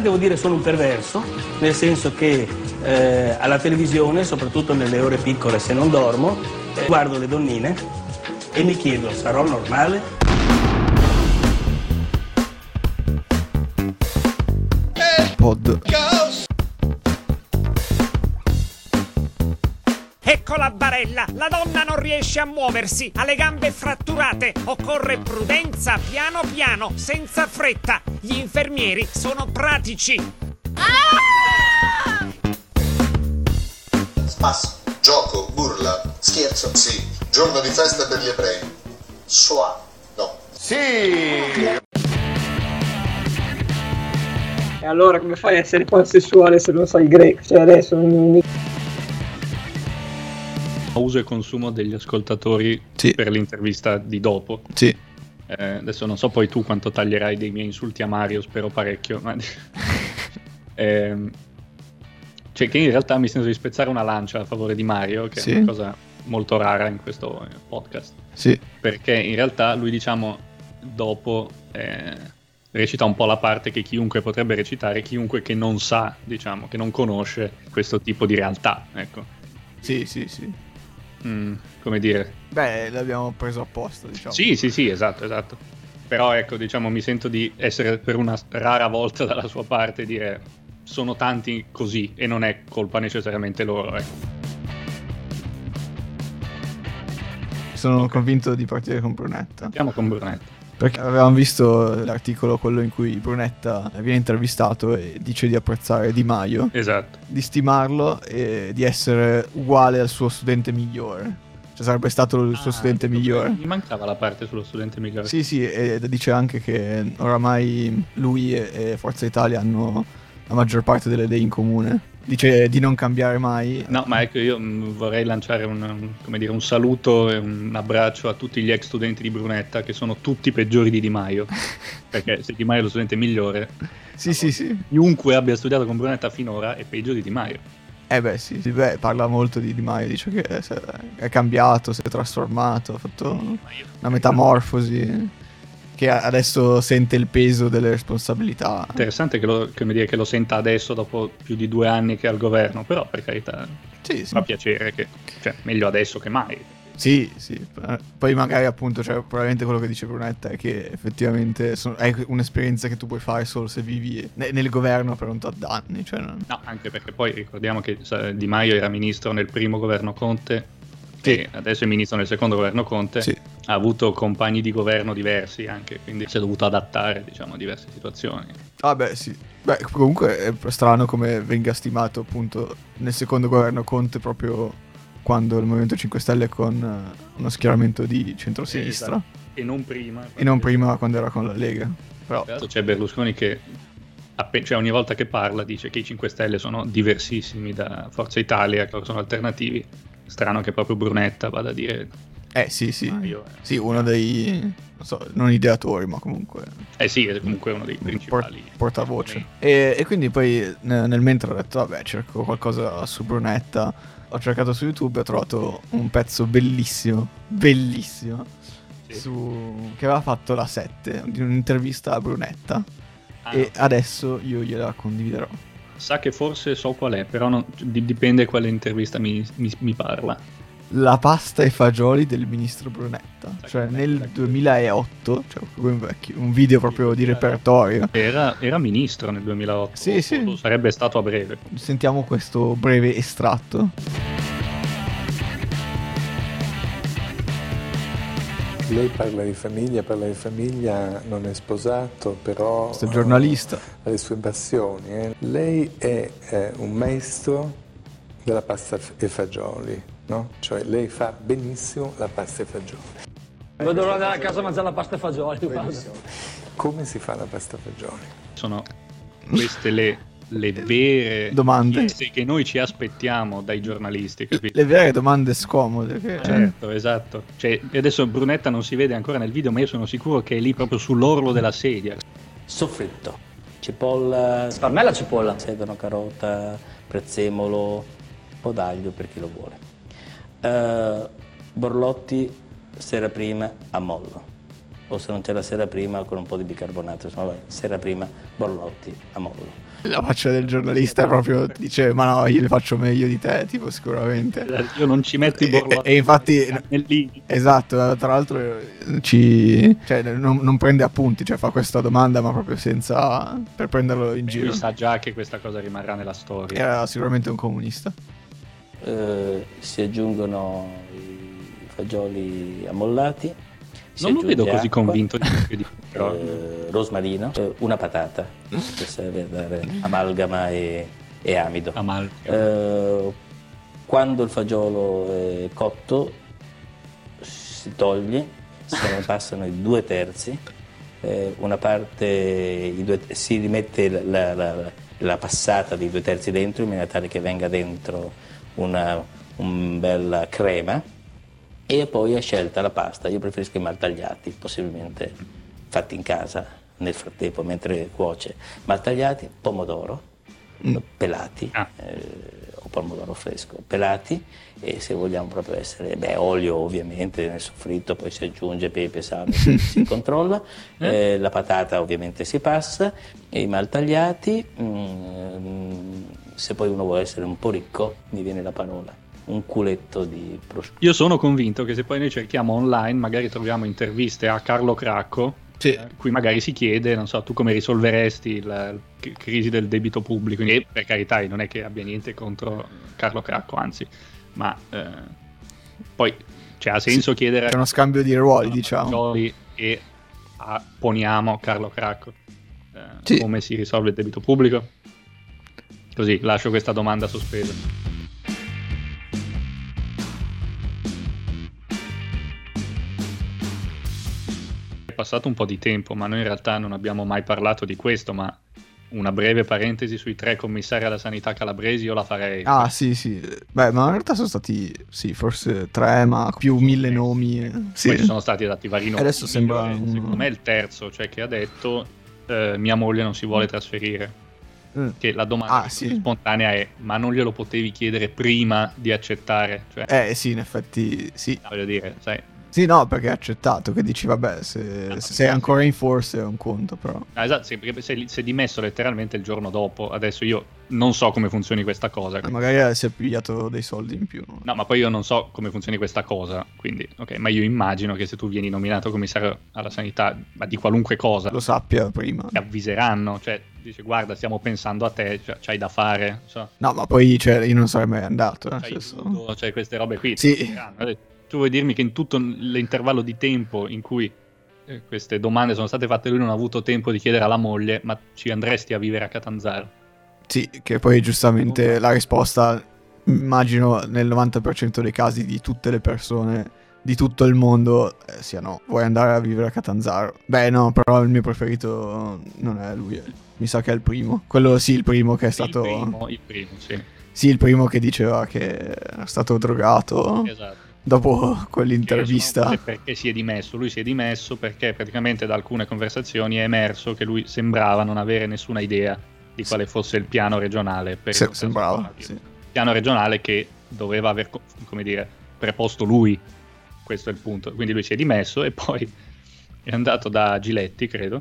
devo dire sono un perverso, nel senso che alla televisione, soprattutto nelle ore piccole se non dormo, guardo le donnine e mi chiedo, sarò normale? Ecco la barella, la donna non riesce a muoversi, ha le gambe fratturate, occorre prudenza, piano piano, senza fretta. Gli infermieri sono pratici. Spasso. Gioco, burla. Scherzo. Sì. Giorno di festa per gli ebrei. Shoah. No. Sì! E allora come fai a essere pansessuale se non sai greco? Cioè adesso uso e consumo degli ascoltatori per l'intervista di dopo. Sì. Adesso non so poi tu quanto taglierai dei miei insulti a Mario, spero parecchio, ma cioè che in realtà mi sento di spezzare una lancia a favore di Mario, che è una cosa molto rara in questo podcast. Sì. Perché in realtà lui, diciamo, dopo recita un po' la parte che chiunque potrebbe recitare, chiunque che non sa, diciamo, che non conosce questo tipo di realtà, ecco. Sì. Come dire? Beh, l'abbiamo preso apposta, diciamo. Sì, esatto. Però ecco, diciamo, mi sento di essere per una rara volta dalla sua parte e dire sono tanti così e non è colpa necessariamente loro, ecco. Sono convinto di partire con Brunetta. Andiamo con Brunetta. Perché avevamo visto l'articolo, quello in cui Brunetta viene intervistato e dice di apprezzare Di Maio. Esatto. Di stimarlo e di essere uguale al suo studente migliore. Cioè sarebbe stato il suo studente migliore. Mi mancava la parte sullo studente migliore. Sì, e dice anche che oramai lui e Forza Italia hanno la maggior parte delle idee in comune. Dice di non cambiare mai. No, ma ecco, io vorrei lanciare un saluto e un abbraccio a tutti gli ex studenti di Brunetta, che sono tutti peggiori di Di Maio. Perché se Di Maio è lo studente migliore, sì. Chiunque abbia studiato con Brunetta finora è peggio di Di Maio. Sì, parla molto di Di Maio, dice che è cambiato, si è trasformato, ha fatto una metamorfosi, che adesso sente il peso delle responsabilità. Interessante che lo senta adesso, dopo più di 2 anni che è al governo, però per carità fa piacere, che meglio adesso che mai. Sì. Poi magari appunto, probabilmente quello che dice Brunetta è che effettivamente è un'esperienza che tu puoi fare solo se vivi nel governo per un tot d'anni. No, anche perché poi ricordiamo che Di Maio era ministro nel primo governo Conte e adesso è ministro nel secondo governo Conte. Sì. Ha avuto compagni di governo diversi anche, quindi si è dovuto adattare, diciamo, a diverse situazioni. Sì. Beh, comunque è strano come venga stimato appunto nel secondo governo Conte, proprio quando il Movimento 5 Stelle con uno schieramento di centrosinistra. E non prima. E non prima quando era con la Lega. Però c'è Berlusconi che ogni volta che parla dice che i 5 Stelle sono diversissimi da Forza Italia, che sono alternativi. Strano che proprio Brunetta vada a dire... Sì. Sì, uno dei... non ideatori, ma comunque... sì, è comunque uno dei principali. Portavoce. E quindi poi nel mentre ho detto, vabbè, cerco qualcosa su Brunetta. Ho cercato su YouTube e ho trovato un pezzo bellissimo, che aveva fatto la 7, di un'intervista a Brunetta. E adesso io gliela condividerò. Sa che forse so qual è, però dipende quale intervista mi parla. La pasta e fagioli del ministro Brunetta. Cioè nel 2008, un video proprio di repertorio. Era ministro nel 2008. Sì. Lo sarebbe stato a breve. Sentiamo questo breve estratto. Lei parla di famiglia, non è sposato, però... Questo è giornalista. Ha le sue passioni. Lei è un maestro della pasta e fagioli, no? Cioè lei fa benissimo la pasta e fagioli. Dovrò andare a casa a mangiare la pasta e fagioli. Come si fa la pasta e fagioli? Sono queste le vere domande che noi ci aspettiamo dai giornalisti, capito? Le vere domande scomode certo, esatto. Cioè, adesso Brunetta non si vede ancora nel video, ma io sono sicuro che è lì proprio sull'orlo della sedia. Soffritto, cipolla, sparmella, cipolla, sedano, carota, prezzemolo, un po' d'aglio per chi lo vuole. Borlotti sera prima a mollo, o se non c'è la sera prima con un po' di bicarbonato, insomma, sera prima borlotti a mollo. La faccia del giornalista proprio dice: ma no, io le faccio meglio di te, tipo, sicuramente. Io non ci metto i borlotti. E infatti, Nell'ini. esatto, tra l'altro cioè, non prende appunti, cioè fa questa domanda ma proprio senza, per prenderlo in giro. Lui sa già che questa cosa rimarrà nella storia. Era sicuramente un comunista. Si aggiungono i fagioli ammollati. Non lo vedo così acqua, convinto di però. Rosmarino, una patata che serve a dare amalgama e amido. Quando il fagiolo è cotto si toglie, se ne passano i 2/3, una parte si rimette la passata dei 2/3 dentro in maniera tale che venga dentro una bella crema, e poi è scelta la pasta. Io preferisco i maltagliati, possibilmente fatti in casa nel frattempo mentre cuoce. Maltagliati, pomodoro pelati o pomodoro fresco pelati, e se vogliamo proprio essere, olio ovviamente nel soffritto, poi si aggiunge pepe, sale, si controlla, la patata ovviamente si passa, e i maltagliati, se poi uno vuole essere un po' ricco, mi viene la parola, un culetto di prosciutto. Io sono convinto che se poi noi cerchiamo online magari troviamo interviste a Carlo Cracco, cui magari si chiede, non so, tu come risolveresti la crisi del debito pubblico, e per carità non è che abbia niente contro Carlo Cracco, anzi, ma poi ha senso chiedere, c'è uno scambio di ruoli, diciamo, e poniamo Carlo Cracco come si risolve il debito pubblico, così lascio questa domanda sospesa. Passato un po' di tempo, ma noi in realtà non abbiamo mai parlato di questo, ma una breve parentesi sui 3 commissari alla sanità calabresi io la farei. Ah sì, beh, ma in realtà sono stati forse 3, ma più 1000 nomi. Poi ci sono stati dati vari nomi. Adesso sembra secondo me il terzo, cioè che ha detto mia moglie non si vuole trasferire, che la domanda spontanea è: ma non glielo potevi chiedere prima di accettare? Cioè, sì, in effetti sì. Voglio dire, sai. Sì, no, perché è accettato, che dici, vabbè, se sei ancora in force è un conto, però. Esatto, sì, perché si è dimesso letteralmente il giorno dopo. Adesso io non so come funzioni questa cosa. Magari si è pigliato dei soldi in più. No, ma poi io non so come funzioni questa cosa, quindi, ok, ma io immagino che se tu vieni nominato commissario alla sanità, ma di qualunque cosa, lo sappia prima. Ti avviseranno, cioè, dice, guarda, stiamo pensando a te, c'hai da fare. So. No, ma poi, io non sarei mai andato. Cioè, queste robe qui. Sì. Tu vuoi dirmi che in tutto l'intervallo di tempo in cui queste domande sono state fatte lui non ha avuto tempo di chiedere alla moglie: ma ci andresti a vivere a Catanzaro? Sì, che poi giustamente la risposta, immagino nel 90% dei casi di tutte le persone di tutto il mondo sia no. Vuoi andare a vivere a Catanzaro? Beh no, però il mio preferito non è lui, mi sa che è il primo. Quello sì, il primo che è stato... Il primo, sì. Sì, il primo che diceva che era stato drogato. Esatto. Dopo quell'intervista. Perché si è dimesso? Lui si è dimesso perché praticamente da alcune conversazioni è emerso che lui sembrava non avere nessuna idea di quale fosse il piano regionale. Sembrava, sì. Il piano regionale che doveva aver, come dire, preposto lui. Questo è il punto. Quindi lui si è dimesso e poi è andato da Giletti, credo,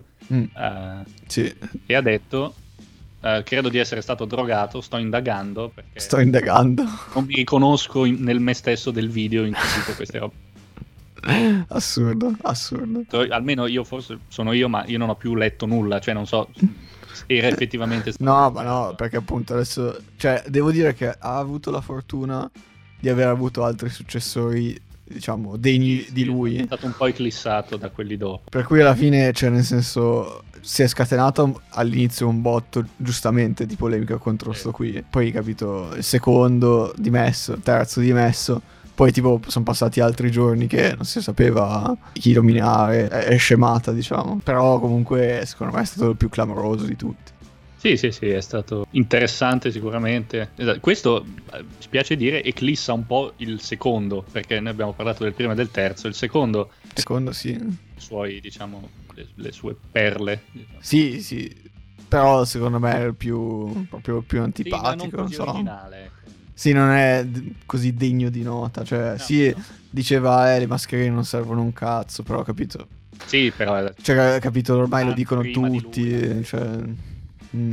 sì. E ha detto: credo di essere stato drogato, sto indagando perché non mi riconosco nel me stesso del video in cui dico queste robe. Assurdo. Almeno io, forse sono io, ma io non ho più letto nulla, cioè non so se era effettivamente stato no, ma no, perché appunto adesso, cioè, devo dire che ha avuto la fortuna di aver avuto altri successori, diciamo, degni di lui. È stato un po' eclissato da quelli dopo. Per cui alla fine, cioè, nel senso, si è scatenato all'inizio un botto, giustamente, di polemica contro sto qui. Poi, capito, il secondo dimesso, il terzo dimesso. Poi, tipo, sono passati altri giorni che non si sapeva chi nominare. È scemata, diciamo. Però, comunque, secondo me è stato il più clamoroso di tutti. Sì, è stato interessante sicuramente. Questo, spiace dire, eclissa un po' il secondo, perché noi abbiamo parlato del primo e del terzo. Il secondo sì. I suoi, diciamo, le sue perle. Diciamo. Sì, però secondo me è proprio il più antipatico, non so. Originale. Sì, non è così degno di nota, cioè no. Diceva le mascherine non servono un cazzo, però capito. Sì, però cioè, capito, ormai lo dicono tutti, cioè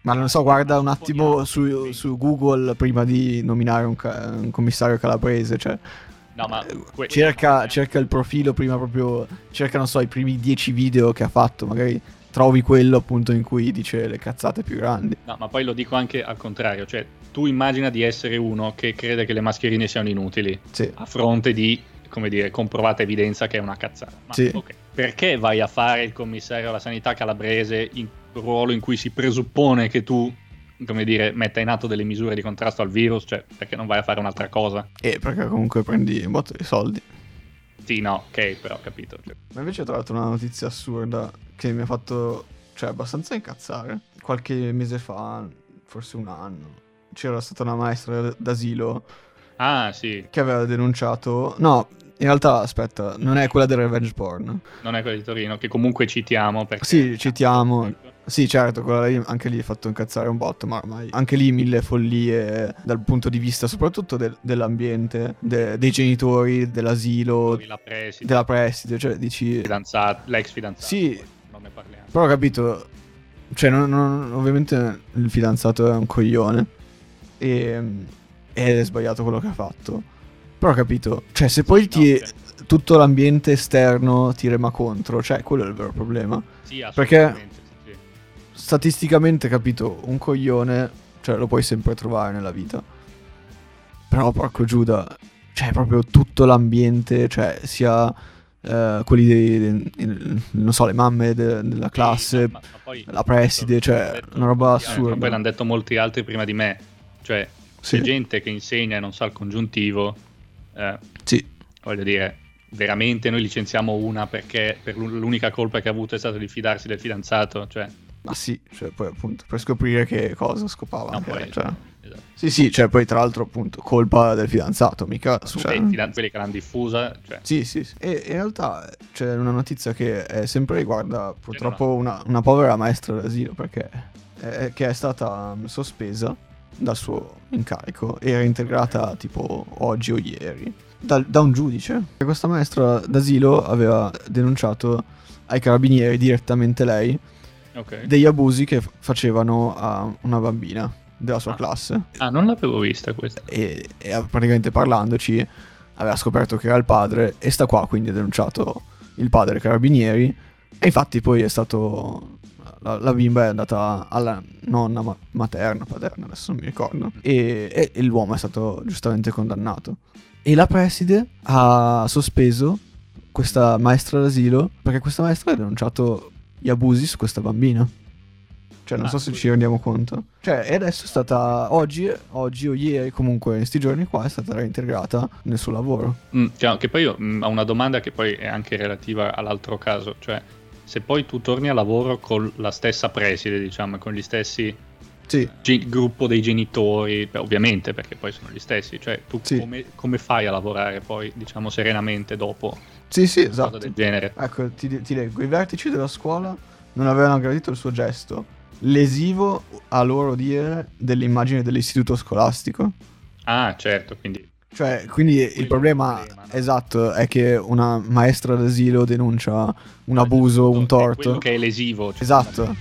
Ma non so, guarda un attimo su Google prima di nominare un commissario calabrese, cioè... No, ma cerca il profilo prima, proprio cerca, non so, i primi 10 video che ha fatto, magari trovi quello appunto in cui dice le cazzate più grandi. No, ma poi lo dico anche al contrario, cioè tu immagina di essere uno che crede che le mascherine siano inutili, sì, a fronte di, come dire, comprovata evidenza che è una cazzata. Ma sì, okay, perché vai a fare il commissario alla sanità calabrese in un ruolo in cui si presuppone che tu, come dire, metta in atto delle misure di contrasto al virus? Cioè, perché non vai a fare un'altra cosa? Perché comunque prendi un botto di soldi. Sì, no, ok, però ho capito. Cioè. Ma invece ho trovato una notizia assurda che mi ha fatto, cioè, abbastanza incazzare. Qualche mese fa, forse un anno, c'era stata una maestra d'asilo. Ah, sì. Che aveva denunciato... No, in realtà, aspetta, non è quella del revenge porn. Non è quella di Torino, che comunque citiamo perché... Sì, citiamo. Sì, certo, quella lì anche lì ha fatto incazzare un botto, ma ormai anche lì mille follie dal punto di vista soprattutto dell'ambiente, dei genitori, dell'asilo, della preside, cioè dici... l'ex fidanzato. Sì, non ne parliamo. però ho capito, cioè ovviamente il fidanzato è un coglione ed è sbagliato quello che ha fatto, però ho capito, cioè se poi tutto l'ambiente esterno ti rema contro, cioè quello è il vero problema. Sì, assolutamente. Perché statisticamente, capito, un coglione, cioè lo puoi sempre trovare nella vita. Però porco Giuda, cioè proprio tutto l'ambiente, cioè sia quelli non so, le mamme della classe, ma poi, la preside, cioè una roba assurda. Poi l'hanno detto molti altri prima di me, cioè sì, c'è gente che insegna e non sa il congiuntivo, sì, voglio dire, veramente noi licenziamo una perché per l'unica colpa che ha avuto è stata di fidarsi del fidanzato, cioè... Ma sì, cioè poi appunto per scoprire che cosa scopava, no, anche, poi, cioè. Esatto. Sì, cioè poi tra l'altro appunto colpa del fidanzato, mica cioè... quelli che l'hanno diffusa, cioè. Sì. E in realtà c'è una notizia che sempre riguarda purtroppo una povera maestra d'asilo, perché che è stata sospesa dal suo incarico e reintegrata tipo oggi o ieri da un giudice. Questa maestra d'asilo aveva denunciato ai carabinieri, direttamente lei, degli abusi che facevano a una bambina della sua classe. Ah, non l'avevo vista questa. E praticamente parlandoci aveva scoperto che era il padre, e sta qua, quindi ha denunciato il padre ai carabinieri, e infatti poi è stato... La bimba è andata alla nonna paterna, adesso non mi ricordo, e l'uomo è stato giustamente condannato. E la preside ha sospeso questa maestra d'asilo perché questa maestra ha denunciato gli abusi su questa bambina. Cioè non so se ci rendiamo conto. Cioè, e adesso è stata oggi o ieri, comunque in questi giorni qua, è stata reintegrata nel suo lavoro. Cioè, che poi io ho una domanda che poi è anche relativa all'altro caso. Cioè, se poi tu torni a lavoro con la stessa preside, diciamo, con gli stessi gruppo dei genitori, ovviamente, perché poi sono gli stessi. Cioè, tu come fai a lavorare poi, diciamo, serenamente dopo? Sì, esatto. Cosa del genere. Ecco, ti leggo. I vertici della scuola non avevano gradito il suo gesto, lesivo, a loro dire, dell'immagine dell'istituto scolastico. Ah, certo, quindi... Cioè, quindi il problema, no? Esatto, è che una maestra d'asilo denuncia un abuso, un torto. Quello che è lesivo. Cioè, esatto.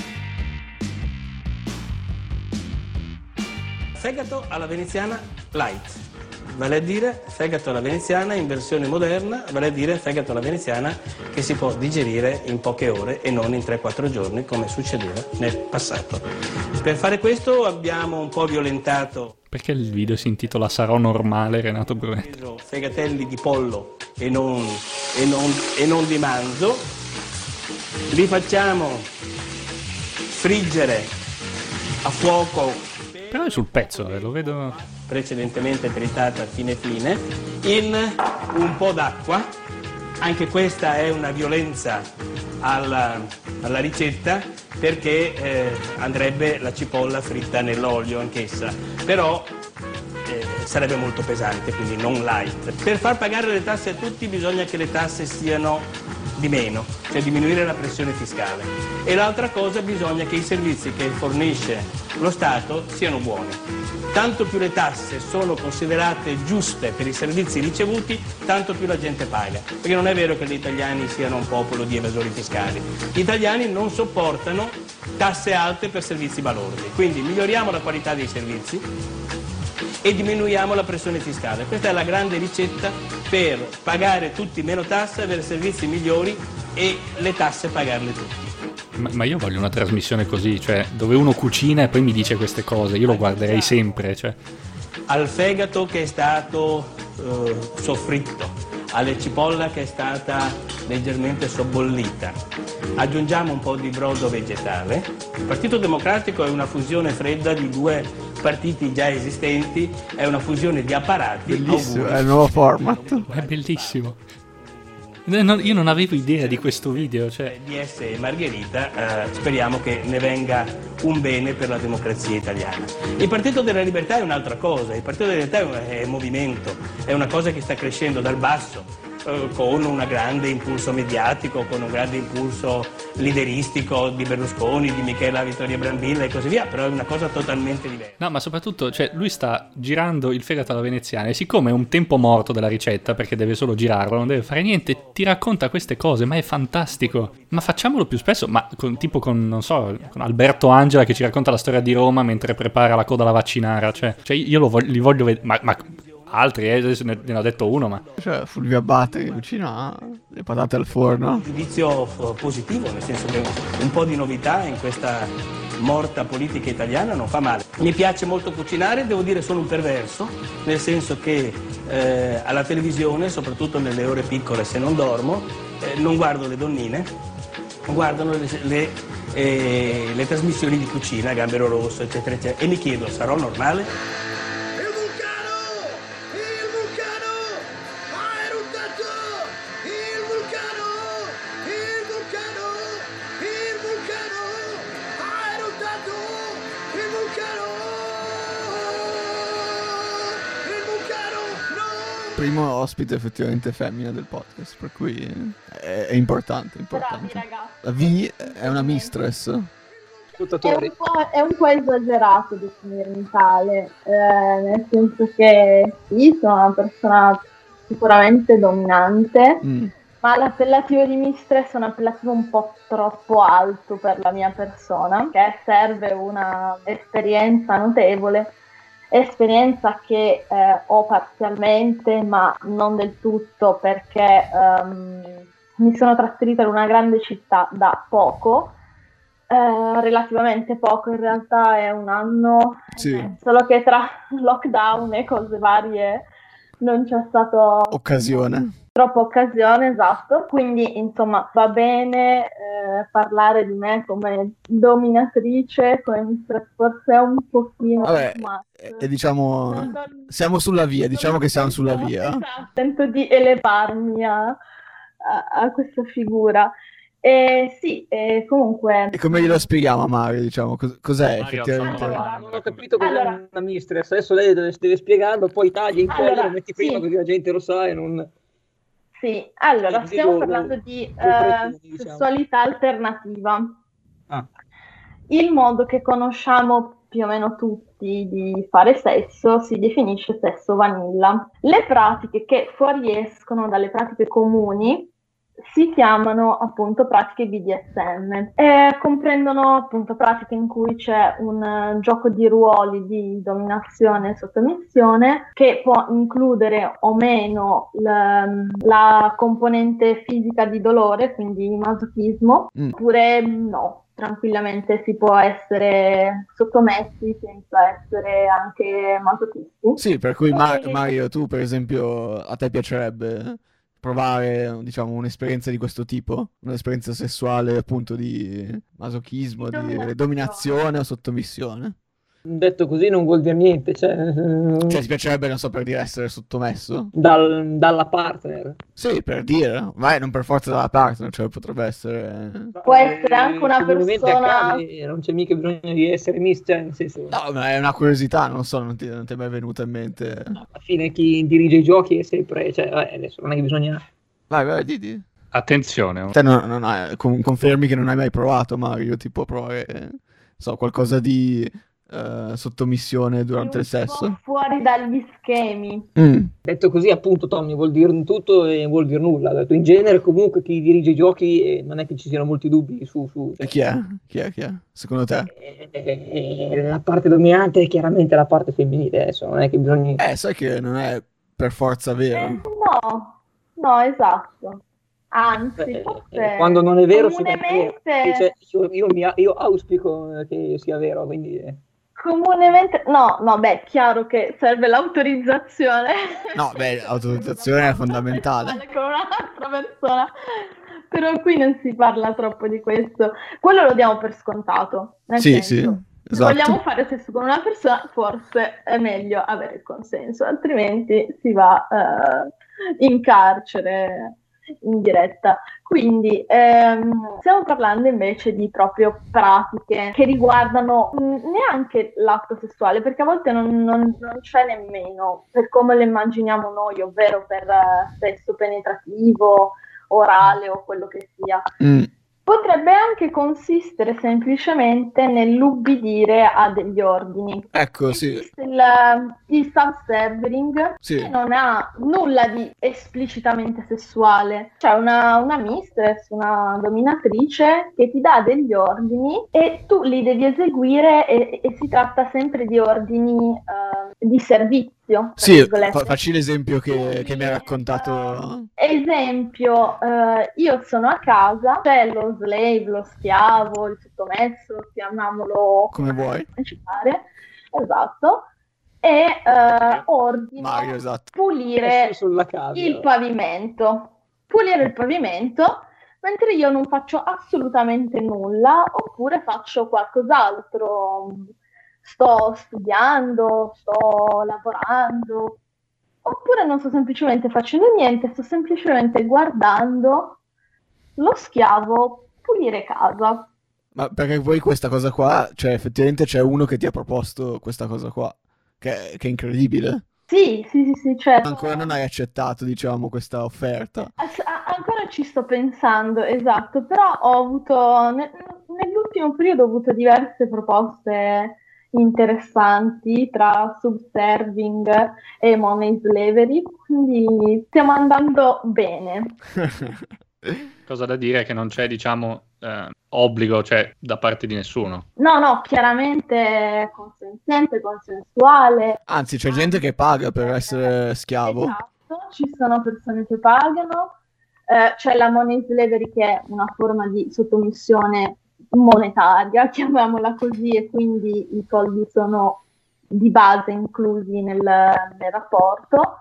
Fegato alla veneziana light, vale a dire fegato alla veneziana in versione moderna, vale a dire fegato alla veneziana che si può digerire in poche ore e non in 3-4 giorni come succedeva nel passato. Per fare questo abbiamo un po' violentato... Perché il video si intitola Sarò normale, Renato Brunetti? Fegatelli di pollo e non di manzo. Li facciamo friggere a fuoco. Però è sul pezzo, lo vedo. Precedentemente tritata fine in un po' d'acqua. Anche questa è una violenza alla ricetta, perché andrebbe la cipolla fritta nell'olio anch'essa, però sarebbe molto pesante, quindi non light. Per far pagare le tasse a tutti bisogna che le tasse siano di meno, cioè diminuire la pressione fiscale. E l'altra cosa, bisogna che i servizi che fornisce lo Stato siano buoni. tanto più le tasse sono considerate giuste per i servizi ricevuti, tanto più la gente paga. Perché non è vero che gli italiani siano un popolo di evasori fiscali. Gli italiani non sopportano tasse alte per servizi balordi. Quindi miglioriamo la qualità dei servizi e diminuiamo la pressione fiscale. Questa è la grande ricetta per pagare tutti meno tasse, avere servizi migliori e le tasse pagarle tutti. Ma io voglio una trasmissione così, cioè dove uno cucina e poi mi dice queste cose, io lo guarderei sempre. Cioè. Al fegato che è stato soffritto, alla cipolla che è stata leggermente sobbollita, aggiungiamo un po' di brodo vegetale. Il Partito Democratico è una fusione fredda di due partiti già esistenti, è una fusione di apparati. Bellissimo, auguri. è il nuovo format. È bellissimo. Io non avevo idea di questo video. Cioè. DS e Margherita, speriamo che ne venga un bene per la democrazia italiana. Il Partito della Libertà è un'altra cosa, il Partito della Libertà è movimento, è una cosa che sta crescendo dal basso, con un grande impulso mediatico, con un grande impulso lideristico di Berlusconi, di Michela Vittoria Brambilla e così via, però è una cosa totalmente diversa. No, ma soprattutto, cioè, lui sta girando il fegato alla veneziana e siccome è un tempo morto della ricetta, perché deve solo girarlo, non deve fare niente, ti racconta queste cose, ma è fantastico. Ma facciamolo più spesso, ma tipo con, non so, con Alberto Angela che ci racconta la storia di Roma mentre prepara la coda alla vaccinara, cioè io li voglio vedere, ma altri, adesso ne ho detto uno, ma... Cioè, Fulvio Abate che cucina le patate al forno. Giudizio positivo, nel senso che un po' di novità in questa morta politica italiana non fa male. Mi piace molto cucinare, devo dire sono un perverso, nel senso che alla televisione, soprattutto nelle ore piccole se non dormo, non guardo le donnine, guardano le trasmissioni di cucina, Gambero Rosso, eccetera, eccetera, e mi chiedo, sarò normale? Primo ospite effettivamente femmina del podcast, per cui è importante. Bravi ragazzi. La V è una mistress. È un po' esagerato definirmi tale, nel senso che sì, sono una persona sicuramente dominante, ma l'appellativo di mistress è un appellativo un po' troppo alto per la mia persona, che serve una esperienza notevole. Esperienza che ho parzialmente, ma non del tutto, perché mi sono trasferita in una grande città da poco, relativamente poco, in realtà è un anno, sì. Solo che tra lockdown e cose varie non c'è stato troppa occasione, esatto, quindi insomma va bene parlare di me come dominatrice, come forse è un pochino... Vabbè, e diciamo, siamo sulla via, diciamo che siamo sulla via. Esatto, tento di elevarmi a questa figura. Sì, comunque... E come glielo spieghiamo a Mario, diciamo, cos'è Mario, effettivamente? Non ho capito cos'è una mistress, adesso lei deve spiegarlo, poi tagli in quello, lo metti prima così la gente lo sa e non... Sì, allora stiamo parlando di sessualità alternativa. Il modo che conosciamo più o meno tutti di fare sesso si definisce sesso vanilla. Le pratiche che fuoriescono dalle pratiche comuni si chiamano appunto pratiche BDSM e comprendono appunto pratiche in cui c'è un gioco di ruoli di dominazione e sottomissione che può includere o meno la componente fisica di dolore, quindi masochismo, oppure no. Tranquillamente si può essere sottomessi senza essere anche masochisti. Sì, per cui Mario, tu per esempio, a te piacerebbe provare, diciamo, un'esperienza di questo tipo? Un'esperienza sessuale appunto di masochismo, di dominazione o sottomissione? Detto così non vuol dire niente, cioè ti piacerebbe, non so, per dire, essere sottomesso? Dalla partner? Sì, per dire, ma non per forza dalla partner, cioè potrebbe essere... Può essere anche una persona... Non c'è mica bisogno di essere cioè, nel senso... No, ma è una curiosità, non so, non ti è mai venuta in mente... No, alla fine chi dirige i giochi è sempre, cioè, adesso non è che bisogna... Vai, Didi. Attenzione. Te non hai, confermi che non hai mai provato, Mario, tipo provare, qualcosa di sottomissione durante il sesso. Fuori dagli schemi. Detto così, appunto, Tommy, vuol dire tutto e vuol dire nulla. Detto, in genere, comunque, chi dirige i giochi non è che ci siano molti dubbi su... E chi è? Secondo te? La parte dominante è chiaramente la parte femminile, adesso non è che bisogna... sai che non è per forza vero. No, esatto. Anzi, forse quando non è vero, comunemente... io auspico che sia vero, quindi... Comunemente, no, beh, chiaro che serve l'autorizzazione. No, beh, l'autorizzazione è fondamentale. Con un'altra persona. Però qui non si parla troppo di questo. Quello lo diamo per scontato. Nel senso, sì, esatto. Se vogliamo fare sesso con una persona, forse è meglio avere il consenso, altrimenti si va in carcere in diretta. Quindi stiamo parlando invece di proprio pratiche che riguardano neanche l'atto sessuale, perché a volte non c'è nemmeno per come lo immaginiamo noi, ovvero per sesso penetrativo, orale o quello che sia. Potrebbe anche consistere semplicemente nell'ubbidire a degli ordini. Ecco, sì. Il subservering, sì, che non ha nulla di esplicitamente sessuale. C'è una mistress, una dominatrice che ti dà degli ordini e tu li devi eseguire e si tratta sempre di ordini di servizio. Sì, facci l'esempio che mi ha raccontato. Esempio, io sono a casa, c'è lo slave, lo schiavo, il sottomesso, chiamiamolo come vuoi, esatto, e ordino Mario, esatto. pulire il pavimento, mentre io non faccio assolutamente nulla, oppure faccio qualcos'altro. Sto studiando, sto lavorando, oppure non sto semplicemente facendo niente, sto semplicemente guardando lo schiavo pulire casa. Ma perché poi questa cosa qua, cioè effettivamente c'è uno che ti ha proposto questa cosa qua, che è incredibile. Sì, certo. Ancora non hai accettato, diciamo, questa offerta. Ancora ci sto pensando, esatto, però ho avuto, nell'ultimo periodo ho avuto diverse proposte interessanti tra subserving e money slavery, quindi stiamo andando bene. Cosa da dire è che non c'è, diciamo, obbligo, cioè, da parte di nessuno. No, chiaramente consenziente, consensuale. Anzi, c'è gente che paga per essere schiavo. Esatto, ci sono persone che pagano, c'è la money slavery che è una forma di sottomissione monetaria, chiamiamola così, e quindi i soldi sono di base inclusi nel rapporto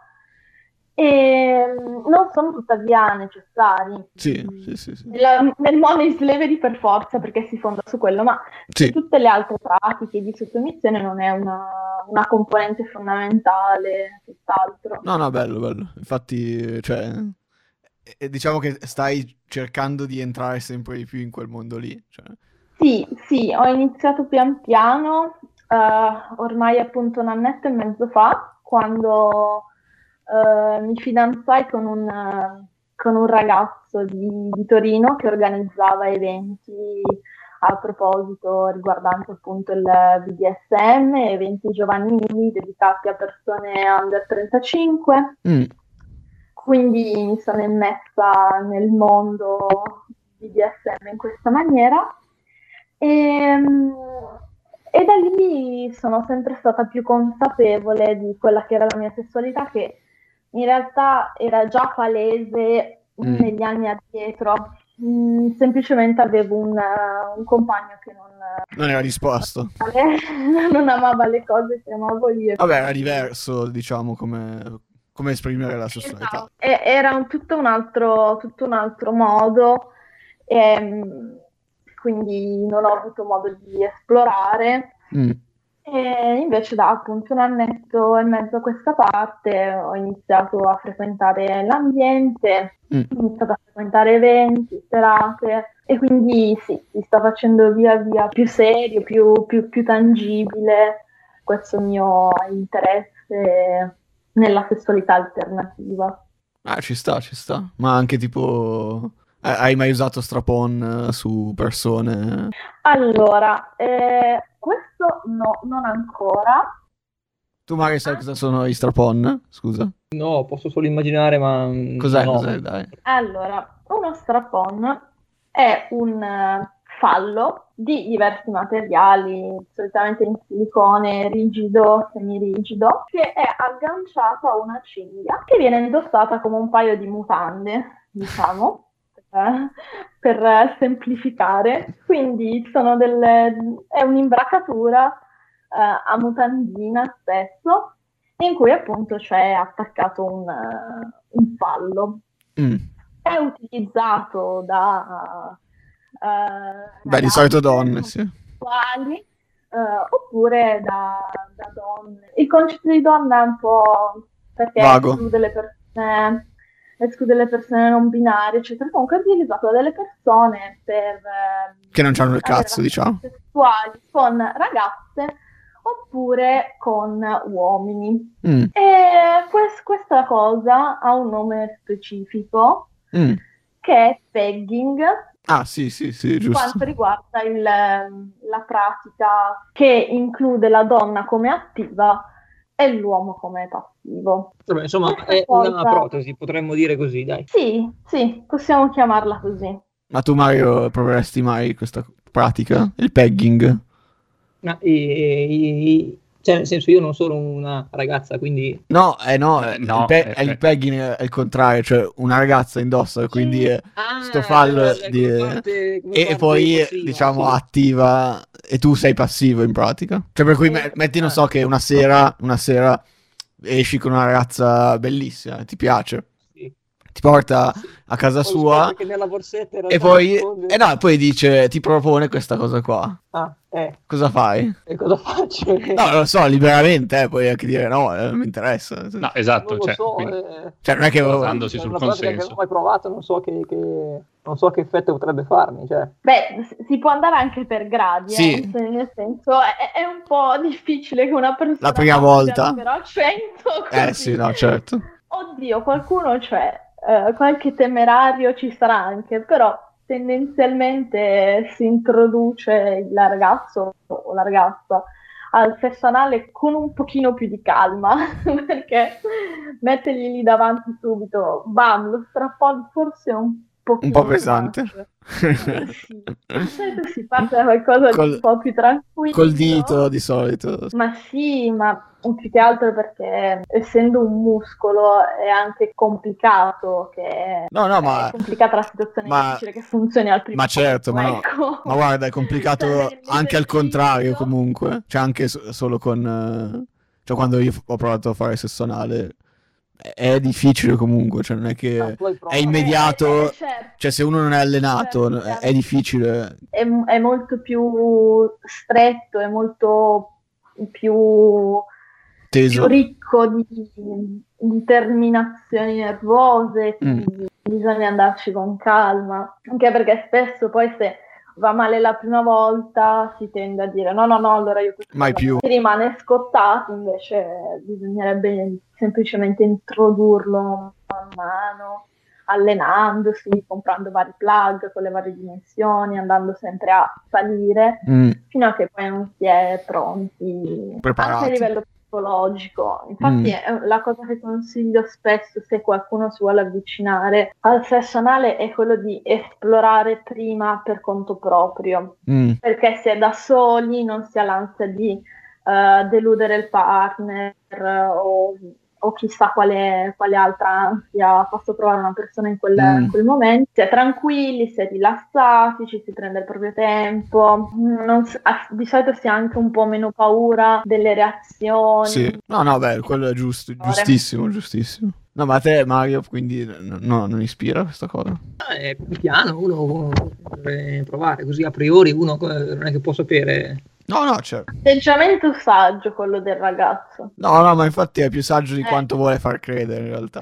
e non sono tuttavia necessari. Sì. Nel money slavery per forza, perché si fonda su quello, ma tutte le altre pratiche di sottomissione non è una componente fondamentale, tutt'altro. No, bello. Infatti, cioè, diciamo che stai cercando di entrare sempre di più in quel mondo lì. Cioè. Sì, ho iniziato pian piano, ormai appunto 1 annetto e mezzo fa, quando mi fidanzai con un ragazzo di Torino che organizzava eventi a proposito riguardanti appunto il BDSM, eventi giovanili dedicati a persone under 35. Quindi mi sono immessa nel mondo BDSM in questa maniera e da lì sono sempre stata più consapevole di quella che era la mia sessualità, che in realtà era già palese negli anni addietro. Semplicemente avevo un compagno che non era disposto, non amava le cose che amavo io. Vabbè, era diverso, diciamo, come esprimere la sessualità. Esatto. Era tutto un altro modo, quindi non ho avuto modo di esplorare. E invece da appunto 1 annetto e mezzo a questa parte ho iniziato a frequentare l'ambiente, ho iniziato a frequentare eventi, serate, e quindi si sta facendo via via più serio, più tangibile questo mio interesse nella sessualità alternativa. Ci sta, ma anche tipo Hai mai usato strap-on su persone? Allora, questo no, non ancora. Tu magari sai cosa sono i strap-on? Scusa. No, posso solo immaginare, ma... Cos'è? no. Cos'è? Dai. Allora, uno strap-on è un fallo di diversi materiali, solitamente in silicone rigido, semirigido, che è agganciato a una cinghia che viene indossata come un paio di mutande, diciamo, per semplificare. Quindi è un'imbracatura a mutandina spesso, in cui appunto c'è attaccato un fallo. È utilizzato da di solito donne, sì. Oppure da donne. Il concetto di donna è un po' perché vago. esclude le persone non binarie, eccetera. Comunque è utilizzato da delle persone che non c'hanno il cazzo, diciamo, sessuali con ragazze oppure con uomini. E questa cosa ha un nome specifico che è pegging. Ah, sì, giusto. Quanto riguarda la pratica che include la donna come attiva e l'uomo come passivo. Vabbè, insomma, è una protesi, potremmo dire così, dai. Sì, possiamo chiamarla così. Ma tu, Mario, proveresti mai questa pratica? Il pegging? No, cioè, nel senso, io non sono una ragazza, quindi... No, il pegging è il contrario, cioè una ragazza indossa, quindi sto fallo e poi passiva, diciamo sì. attiva e tu sei passivo in pratica. Cioè per cui metti, non so, che una sera esci con una ragazza bellissima, ti piace, ti porta a casa sua nella borsetta e poi poi dice, ti propone questa cosa qua. Cosa fai? E cosa faccio? No, non lo so, liberamente, puoi anche dire no, non mi interessa. No, esatto, Non lo so, cioè non è che basandosi sul consenso. Che non ho mai provato, non so che effetto potrebbe farmi, cioè. Beh, si può andare anche per gradi, sì. Nel senso è un po' difficile che una persona la prima volta però 100 così. Sì, no, certo. Oddio, qualcuno c'è, qualche temerario ci sarà anche, però tendenzialmente si introduce il ragazzo o la ragazza al sesso anale con un pochino più di calma, perché mettergli lì davanti subito, bam, lo strap-on forse è un po' pesante. Sì. Di solito si parte da qualcosa di un po' più tranquillo. Col dito di solito. Ma sì, ma più che altro perché essendo un muscolo è anche complicato è complicata la situazione, è difficile che funzioni al primo ma certo, ecco. ma guarda, è complicato anche al contrario comunque, cioè anche solo con cioè quando io ho provato a fare sesso anale è difficile comunque, cioè non è che è immediato, certo. Cioè se uno non è allenato certo. È difficile, è molto più stretto, è molto più teso, più ricco di terminazioni nervose, quindi bisogna andarci con calma, anche perché spesso poi se va male la prima volta si tende a dire no, allora io mai più, si rimane scottato, invece bisognerebbe semplicemente introdurlo man mano, allenandosi, comprando vari plug con le varie dimensioni, andando sempre a salire fino a che poi non si è pronti, preparati, anche a livello psicologico. Infatti è la cosa che consiglio spesso se qualcuno si vuole avvicinare al sesso anale è quello di esplorare prima per conto proprio, perché se è da soli non si ha l'ansia di deludere il partner o chissà quale altra ansia posso provare una persona in quel momento. Si è tranquilli, si è rilassati, ci si prende il proprio tempo, di solito si ha anche un po' meno paura delle reazioni. Sì, no, beh, quello è giustissimo. No, ma a te, Mario, quindi non ispira questa cosa? Piano, uno deve provare, così a priori uno non è che può sapere. No, certo. Atteggiamento saggio quello del ragazzo. No, ma infatti è più saggio di quanto vuole far credere in realtà.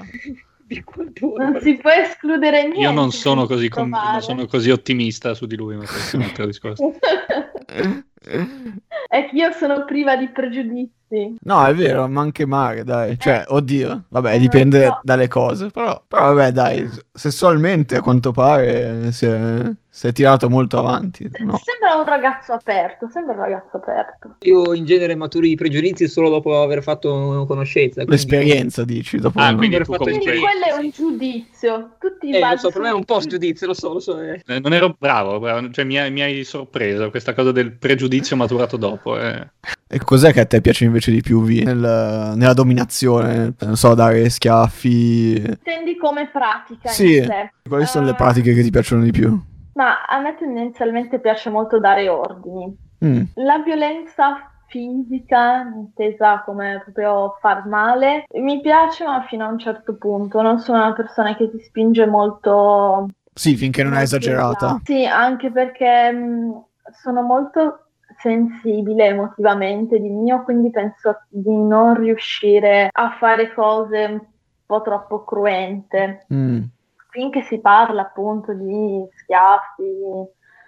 Non si può escludere niente. Io non sono così ottimista su di lui, ma questo è un altro discorso. È che io sono priva di pregiudizi sì. No, è vero, ma anche male, dai. Cioè, oddio, vabbè, dipende dalle cose. Però vabbè, dai, sessualmente a quanto pare si è tirato molto avanti. No. Sembra un ragazzo aperto. Io in genere maturi i pregiudizi solo dopo aver fatto conoscenza. L'esperienza, dici? Dopo quindi aver tu fatto comunque... Quindi quello è un giudizio. Tutti lo so, per me è un post giudizio, lo so. Non ero bravo, cioè mi hai sorpreso questa cosa del pregiudizio maturato dopo. E cos'è che a te piace invece di più, Vi? Nella dominazione? Non so, dare schiaffi... Intendi come pratica Sì, in sé. quali sono le pratiche che ti piacciono di più? Ma a me tendenzialmente piace molto dare ordini. La violenza fisica, intesa come proprio far male, mi piace, ma fino a un certo punto. Non sono una persona che ti spinge molto... Sì, finché non è esagerata. Sì, anche perché sono molto sensibile emotivamente di mio, quindi penso di non riuscire a fare cose un po' troppo cruente. Finché si parla appunto di schiaffi,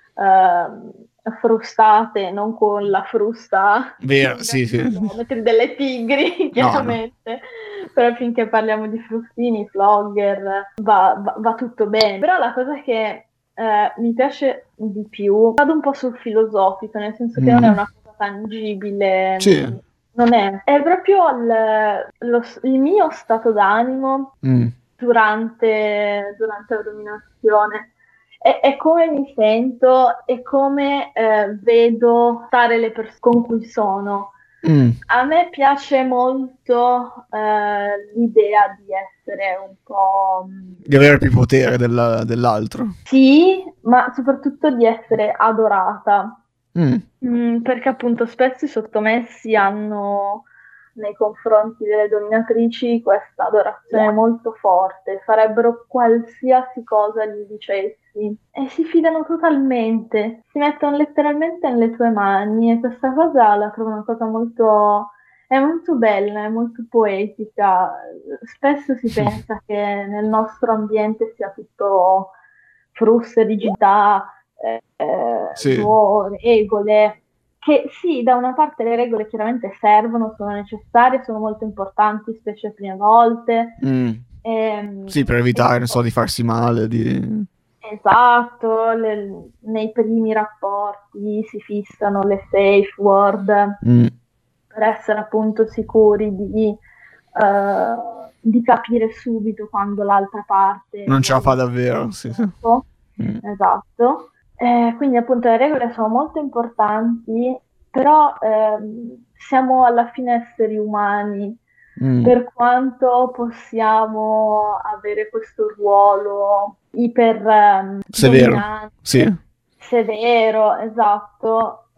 frustate, non con la frusta vero, sì. delle tigri, chiaramente. No. Però finché parliamo di frustini, flogger, va tutto bene. Però la cosa che mi piace di più, vado un po' sul filosofico, nel senso che non è una cosa tangibile. Sì. Non è proprio il mio stato d'animo durante la dominazione. È come mi sento e come vedo stare le persone con cui sono. A me piace molto l'idea di essere un po'... di avere più potere dell'altro. Sì, ma soprattutto di essere adorata. Perché appunto spesso i sottomessi hanno nei confronti delle dominatrici questa adorazione molto forte, farebbero qualsiasi cosa gli dicessi e si fidano totalmente, si mettono letteralmente nelle tue mani e questa cosa la trovo una cosa è molto bella, è molto poetica. Spesso si pensa che nel nostro ambiente sia tutto fruste, rigidità, regole, che sì, da una parte le regole chiaramente servono, sono necessarie, sono molto importanti, specie le prime volte. Sì, per evitare, non so, di farsi male. Esatto, nei primi rapporti si fissano le safe word per essere appunto sicuri di capire subito quando l'altra parte non ce la fa davvero. Sì. Esatto. Quindi appunto le regole sono molto importanti, però siamo alla fine esseri umani, per quanto possiamo avere questo ruolo iper severo, severo, esatto,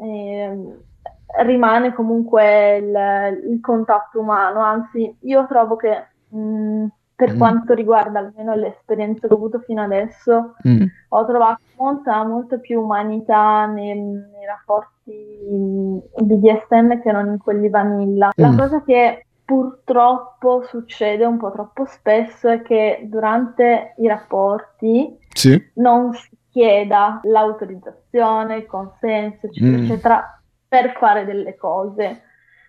rimane comunque il contatto umano, anzi io trovo che per quanto riguarda almeno l'esperienza che ho avuto fino adesso, ho trovato molta più umanità nei rapporti di BDSM che non in quelli vanilla. La cosa che purtroppo succede un po' troppo spesso è che durante i rapporti non si chieda l'autorizzazione, il consenso, eccetera, per fare delle cose.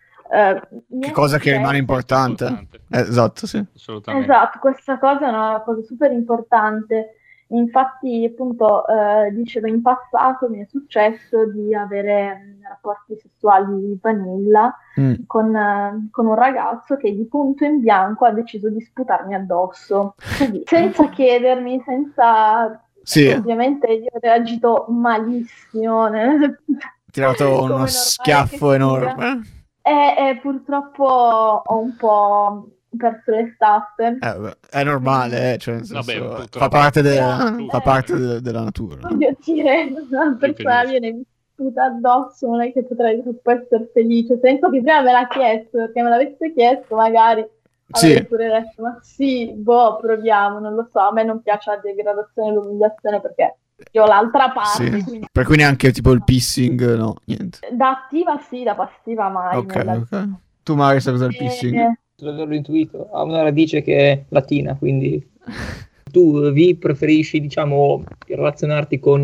Che cosa che rimane importante. Esatto, sì. Assolutamente. Esatto, questa cosa è una cosa super importante. Infatti, appunto, dicevo, in passato mi è successo di avere rapporti sessuali vanilla con un ragazzo che di punto in bianco ha deciso di sputarmi addosso. Così, senza chiedermi, senza... Sì. Ovviamente io ho reagito malissimo. Tirato uno schiaffo enorme. Purtroppo ho un po' perso le staffe. È normale, cioè nel senso, fa parte della natura. Voglio dire, una persona viene e mi sputa addosso, non è che potrei troppo essere felice. Penso che prima me l'ha chiesto, perché me l'avesse chiesto magari avrei pure detto, ma sì, proviamo, non lo so, a me non piace la degradazione e l'umiliazione perché io ho l'altra parte. Sì. Quindi... Per cui neanche tipo il pissing, no, niente. Da attiva sì, da passiva mai. Ok. Tu Mari sai cos'è il pissing? L'avevo intuito, ha una radice che è latina, quindi... Tu preferisci, diciamo, relazionarti con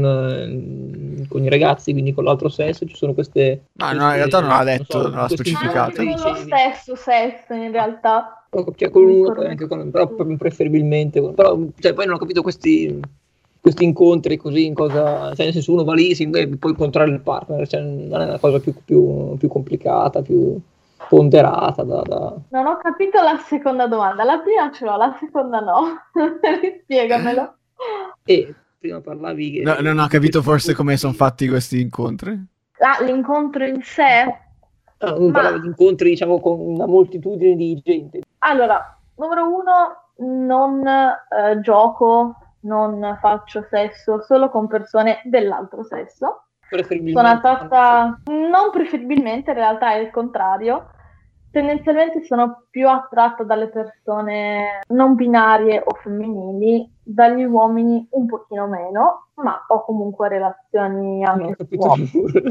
i ragazzi, quindi con l'altro sesso? Ci sono queste... No, in realtà non l'ha detto, non l'ha specificato. Anche con lo stesso sesso, in realtà. Cioè, con uno, anche però preferibilmente. Però, cioè, poi non ho capito questi incontri così, in cosa... Cioè, nel senso, uno va lì, puoi incontrare il partner, cioè, non è una cosa più complicata, più ponderata Non ho capito la seconda domanda, la prima ce l'ho, la seconda no. Spiegamelo. E prima parlavi... No, non ho capito forse come sono fatti questi incontri. L'incontro in sé? Parlavi di incontri, diciamo, con una moltitudine di gente. Allora, numero 1, non gioco, non faccio sesso solo con persone dell'altro sesso. Sono attratta, non preferibilmente, in realtà è il contrario. Tendenzialmente sono più attratta dalle persone non binarie o femminili, dagli uomini un pochino meno, ma ho comunque relazioni anche con uomini.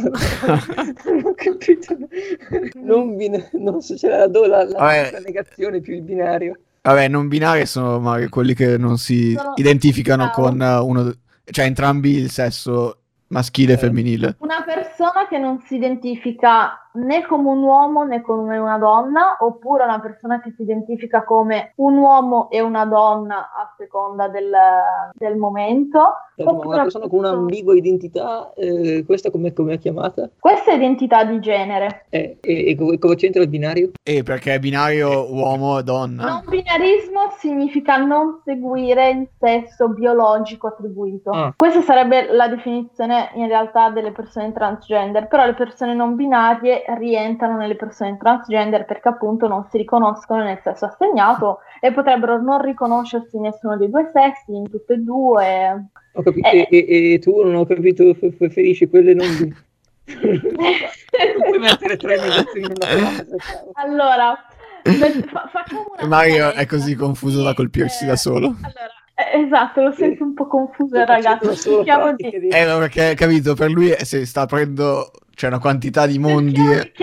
Non ho capito. Non so se c'era la negazione più il binario. Vabbè, non binari sono magari quelli che non si identificano con uno, cioè entrambi il sesso maschile e femminile. Una persona che non si identifica né come un uomo né come una donna, oppure una persona che si identifica come un uomo e una donna a seconda del momento. Una persona con un'ambigua identità, questa come è chiamata? Questa è identità di genere. E come c'entra il binario? Perché è binario uomo e donna. Non binarismo significa non seguire il sesso biologico attribuito. Questa sarebbe la definizione in realtà delle persone transgender, però le persone non binarie rientrano nelle persone transgender perché appunto non si riconoscono nel sesso assegnato e potrebbero non riconoscersi in nessuno dei due sessi, in tutte e due. Ho capito, e tu non ho capito, preferisci quelle non puoi mettere 3 negazioni in una frase. Allora, facciamo una Mario è così confuso da colpirsi da solo. Esatto, lo sento un po' confuso il ragazzo. Perché, capito, per lui si sta aprendo, c'è una quantità di mondi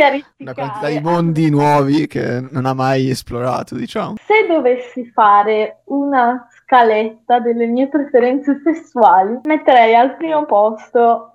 nuovi che non ha mai esplorato, diciamo. Se dovessi fare una scaletta delle mie preferenze sessuali, metterei al primo posto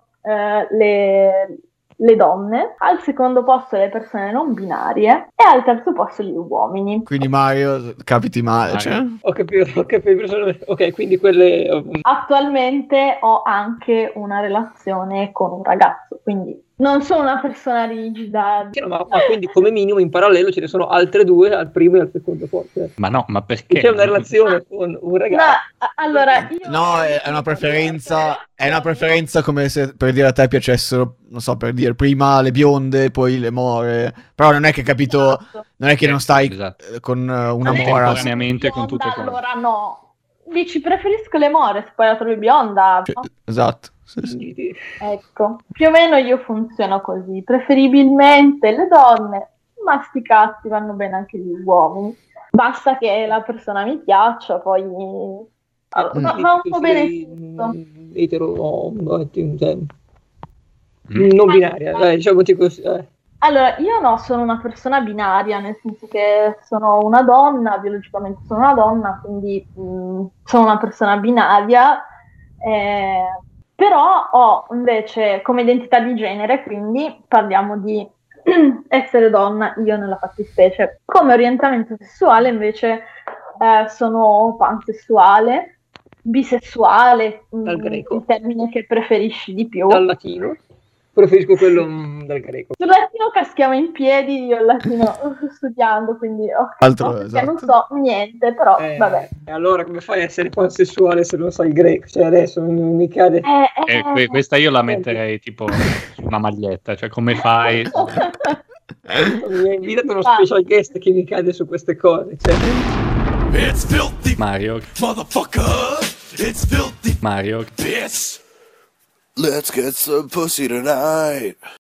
le donne, al secondo posto le persone non binarie e al terzo posto gli uomini. Quindi Mario, capiti male, cioè? Ho capito. Ok, quindi quelle... Attualmente ho anche una relazione con un ragazzo, quindi non sono una persona rigida. Ma quindi come minimo in parallelo ce ne sono altre 2 al primo e al secondo posto. Ma no, ma perché? C'è una relazione con un ragazzo. No, allora io... No, è una preferenza come se per dire a te piacessero, non so, per dire prima le bionde, poi le more. Però non è che capito, non è che non stai con una mora contemporaneamente con tutte quante. Allora no, dici preferisco le more, se poi la trovi bionda. No? Esatto. Sì. Ecco, più o meno io funziono così, preferibilmente le donne, ma sti cazzi vanno bene anche gli uomini, basta che la persona mi piaccia, poi va un po' bene tutto. Etero, non binaria, diciamo così. Allora, io no, sono una persona binaria, nel senso che sono una donna, biologicamente sono una donna, quindi sono una persona binaria, però ho invece come identità di genere, quindi parliamo di essere donna, io nella fattispecie. Come orientamento sessuale invece sono pansessuale, bisessuale, dal greco. Il termine che preferisci di più. Dal latino. Preferisco quello dal greco. Sul latino caschiamo in piedi, io il latino sto studiando, quindi non so niente, però vabbè. E allora come fai a essere pansessuale se non sai il greco? Cioè adesso mi cade... Questa io la metterei tipo su una maglietta, cioè come fai... Mi ha invitato uno special guest che mi cade su queste cose, cioè... It's filthy, Mario. Motherfucker, it's filthy, Mario. Bitch. Let's get some pussy tonight.